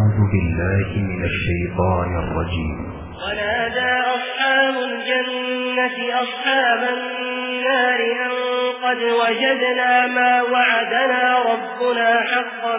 أعوذ بالله من الشيطان الرجيم. ونادى أصحاب الجنة أصحاب النار أن قد وجدنا ما وعدنا ربنا حقا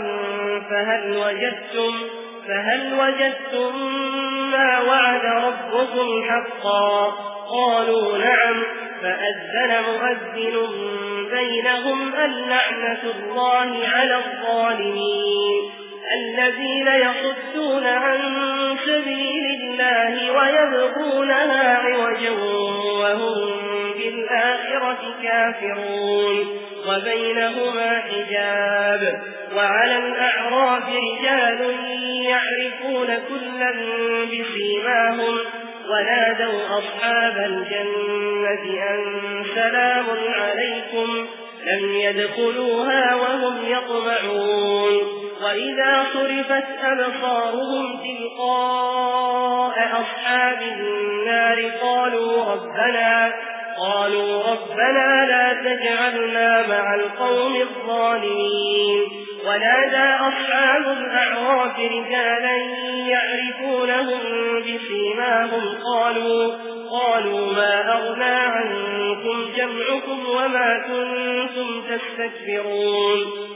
فهل وجدتم ما وعد ربكم حقا؟ قالوا نعم. فأذن مؤذن بينهم اللعنة الله على الظالمين الذين يصدون عن سبيل الله ويبغونها عوجا وهم بالآخرة كافرون وبينهما حجاب. وعلى الأعراف رجال يعرفون كلا بسيماهم ونادوا أصحاب الجنة أن سلام عليكم لم يدخلوها وهم يطمعون. وإذا صرفت أبصارهم تلقاء أصحاب النار قالوا ربنا لا تجعلنا مع القوم الظالمين. ونادى أصحاب الأعراف رجالا يعرفونهم بسيماهم قالوا ما أغنى عنكم جمعكم وما كنتم تستكبرون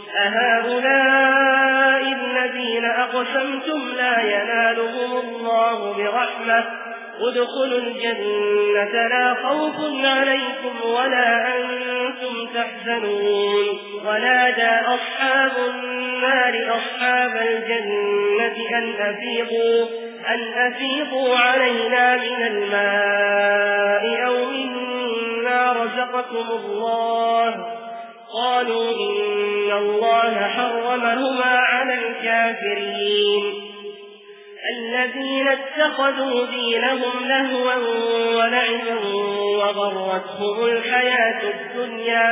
أهؤلاء الذين أقسمتم لا ينالهم الله برحمة ادخلوا الجنة لا خوف عليكم ولا أنتم تحزنون. ونادى أصحاب النار أصحاب الجنة أن أفيضوا علينا من الماء أو مما رزقكم الله. قالوا إن الله حرمهما على الكافرين الذين اتخذوا دينهم لهوا ولعبا وغرتهم الحياة الدنيا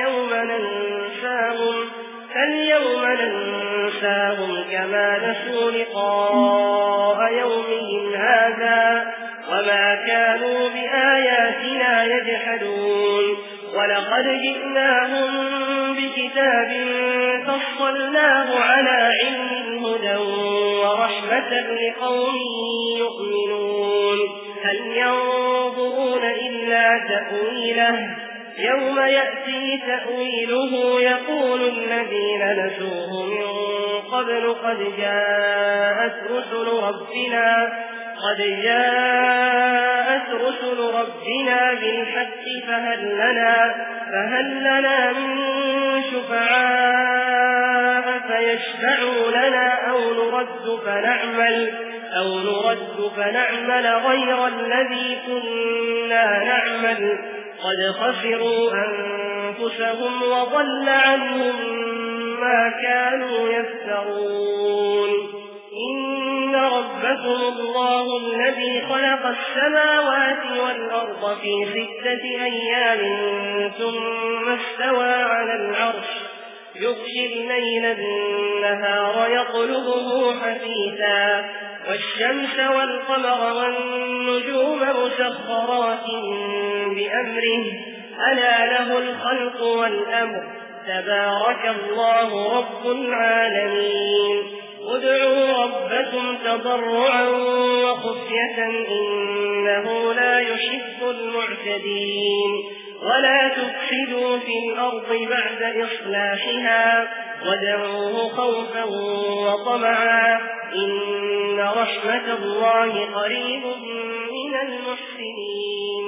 فاليوم ننساهم كما نسوا لقاء يومهم هذا وما كانوا بآياتنا يجحدون. ولقد جئناهم بكتاب فصلناه على علم هدى ورحمة لقوم يؤمنون. هل ينظرون إلا تأويله يوم يأتي تأويله يقول الذين نسوه من قبل قد جاءت رسل ربنا بالحق فهل لنا من شفعاء فيشفعوا لنا أو نرد فنعمل غير الذي كنا نعمل قد خسروا أنفسهم وضل عنهم ما كانوا يفترون. إن ربكم الله الذي خلق السماوات والأرض في 6 أيام ثم استوى على العرش يغشي الليل النهار يطلبه حثيثا والشمس والقمر والنجوم مسخرات بأمره ألا له الخلق والأمر تبارك الله رب العالمين. ادعوا ربكم تضرعا وخفية إنه لا يحب المعتدين. ولا تفسدوا في الأرض بعد إصلاحها وادعوه خوفا وطمعا إن رحمة الله قريب من المحسنين.